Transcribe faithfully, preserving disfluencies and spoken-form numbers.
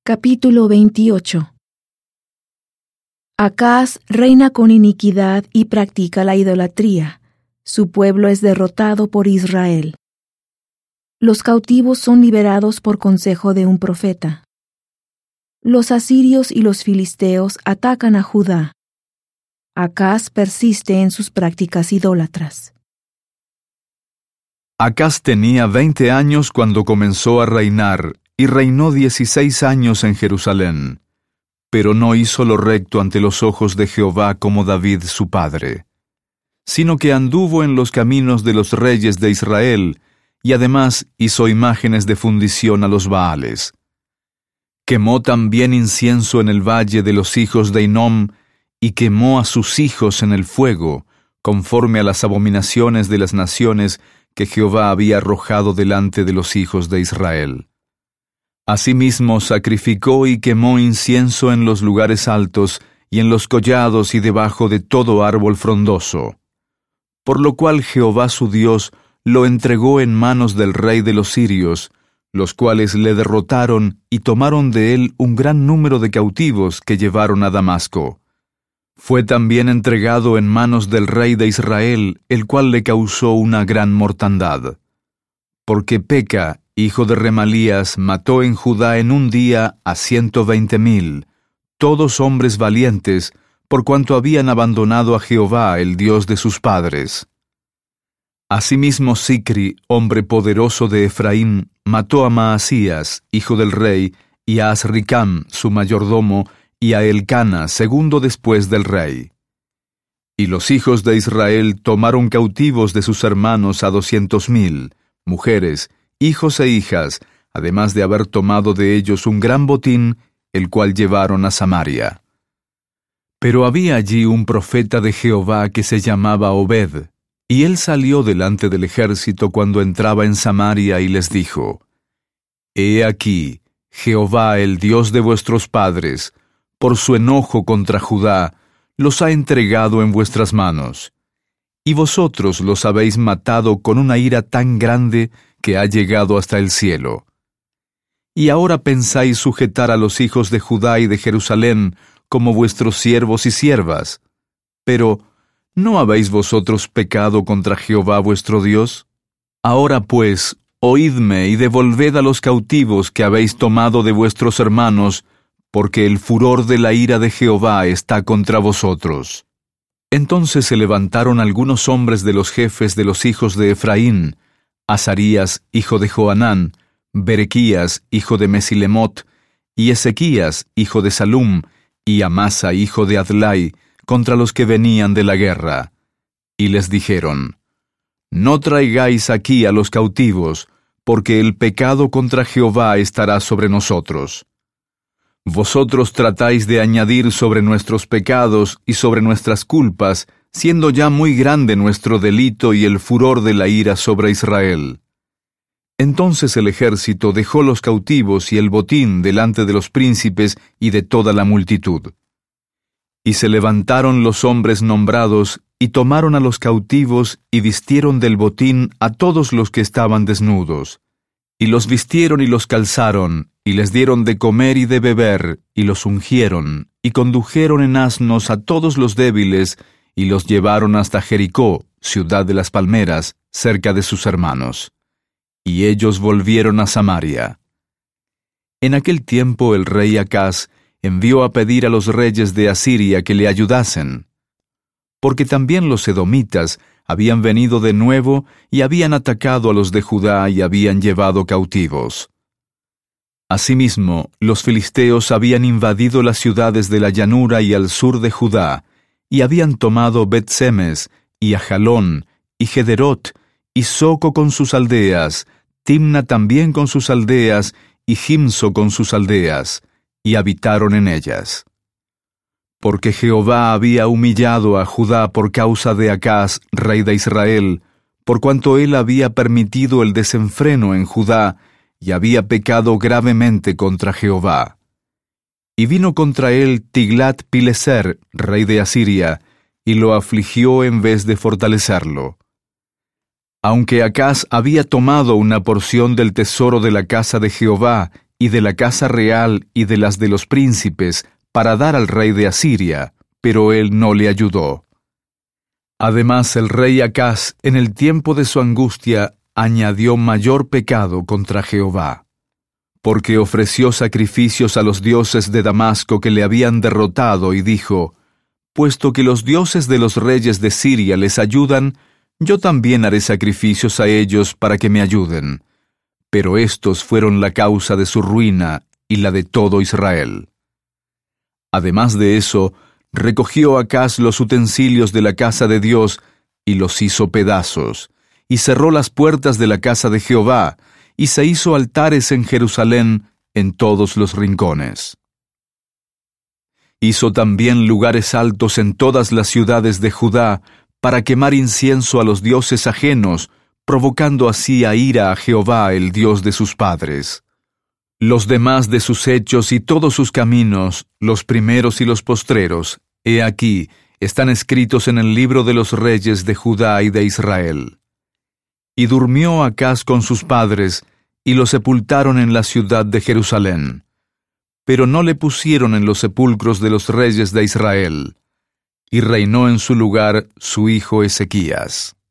Capítulo veintiocho. Acaz reina con iniquidad y practica la idolatría. Su pueblo es derrotado por Israel. Los cautivos son liberados por consejo de un profeta. Los asirios y los filisteos atacan a Judá. Acaz persiste en sus prácticas idólatras. Acaz tenía veinte años cuando comenzó a reinar, y reinó dieciséis años en Jerusalén. Pero no hizo lo recto ante los ojos de Jehová como David su padre, sino que anduvo en los caminos de los reyes de Israel, y además hizo imágenes de fundición a los Baales. Quemó también incienso en el valle de los hijos de Hinnom, y quemó a sus hijos en el fuego, conforme a las abominaciones de las naciones que Jehová había arrojado delante de los hijos de Israel. Asimismo sacrificó y quemó incienso en los lugares altos, y en los collados y debajo de todo árbol frondoso. Por lo cual Jehová su Dios lo entregó en manos del rey de los sirios, los cuales le derrotaron y tomaron de él un gran número de cautivos que llevaron a Damasco. Fue también entregado en manos del rey de Israel, el cual le causó una gran mortandad. Porque Peca, hijo de Remalías, mató en Judá en un día a ciento veinte mil, todos hombres valientes, por cuanto habían abandonado a Jehová, el Dios de sus padres. Asimismo Sicri, hombre poderoso de Efraín, mató a Maasías, hijo del rey, y a Azricam, su mayordomo, y a Elcana, segundo después del rey. Y los hijos de Israel tomaron cautivos de sus hermanos a doscientos mil, mujeres, hijos e hijas, además de haber tomado de ellos un gran botín, el cual llevaron a Samaria. Pero había allí un profeta de Jehová que se llamaba Obed, y él salió delante del ejército cuando entraba en Samaria y les dijo: He aquí, Jehová, el Dios de vuestros padres, por su enojo contra Judá, los ha entregado en vuestras manos. Y vosotros los habéis matado con una ira tan grande que ha llegado hasta el cielo. Y ahora pensáis sujetar a los hijos de Judá y de Jerusalén como vuestros siervos y siervas. Pero, ¿no habéis vosotros pecado contra Jehová vuestro Dios? Ahora pues, oídme y devolved a los cautivos que habéis tomado de vuestros hermanos, porque el furor de la ira de Jehová está contra vosotros. Entonces se levantaron algunos hombres de los jefes de los hijos de Efraín, Azarías, hijo de Johanán, Berequías, hijo de Mesilemot, y Ezequías, hijo de Salum, y Amasa, hijo de Adlai, contra los que venían de la guerra. Y les dijeron: No traigáis aquí a los cautivos, porque el pecado contra Jehová estará sobre nosotros. Vosotros tratáis de añadir sobre nuestros pecados y sobre nuestras culpas, siendo ya muy grande nuestro delito y el furor de la ira sobre Israel. Entonces el ejército dejó los cautivos y el botín delante de los príncipes y de toda la multitud. Y se levantaron los hombres nombrados, y tomaron a los cautivos, y vistieron del botín a todos los que estaban desnudos. Y los vistieron y los calzaron, y les dieron de comer y de beber, y los ungieron, y condujeron en asnos a todos los débiles, y los llevaron hasta Jericó, ciudad de las palmeras, cerca de sus hermanos. Y ellos volvieron a Samaria. En aquel tiempo el rey Acaz envió a pedir a los reyes de Asiria que le ayudasen, porque también los edomitas habían venido de nuevo y habían atacado a los de Judá y habían llevado cautivos. Asimismo, los filisteos habían invadido las ciudades de la llanura y al sur de Judá, y habían tomado Bet-Semes, y Ajalón, y Gederot, y Soco con sus aldeas, Timna también con sus aldeas, y Gimso con sus aldeas, y habitaron en ellas. Porque Jehová había humillado a Judá por causa de Acaz, rey de Israel, por cuanto él había permitido el desenfreno en Judá, y había pecado gravemente contra Jehová. Y vino contra él Tiglat-Pileser, rey de Asiria, y lo afligió en vez de fortalecerlo. Aunque Acaz había tomado una porción del tesoro de la casa de Jehová, y de la casa real y de las de los príncipes, para dar al rey de Asiria, pero él no le ayudó. Además, el rey Acaz, en el tiempo de su angustia, añadió mayor pecado contra Jehová, porque ofreció sacrificios a los dioses de Damasco que le habían derrotado, y dijo: Puesto que los dioses de los reyes de Siria les ayudan, yo también haré sacrificios a ellos para que me ayuden. Pero estos fueron la causa de su ruina y la de todo Israel. Además de eso, recogió Acaz los utensilios de la casa de Dios y los hizo pedazos, y cerró las puertas de la casa de Jehová, y se hizo altares en Jerusalén en todos los rincones. Hizo también lugares altos en todas las ciudades de Judá, para quemar incienso a los dioses ajenos, provocando así a ira a Jehová, el Dios de sus padres. Los demás de sus hechos y todos sus caminos, los primeros y los postreros, he aquí, están escritos en el libro de los reyes de Judá y de Israel. Y durmió Acaz con sus padres, y lo sepultaron en la ciudad de Jerusalén. Pero no le pusieron en los sepulcros de los reyes de Israel, y reinó en su lugar su hijo Ezequías.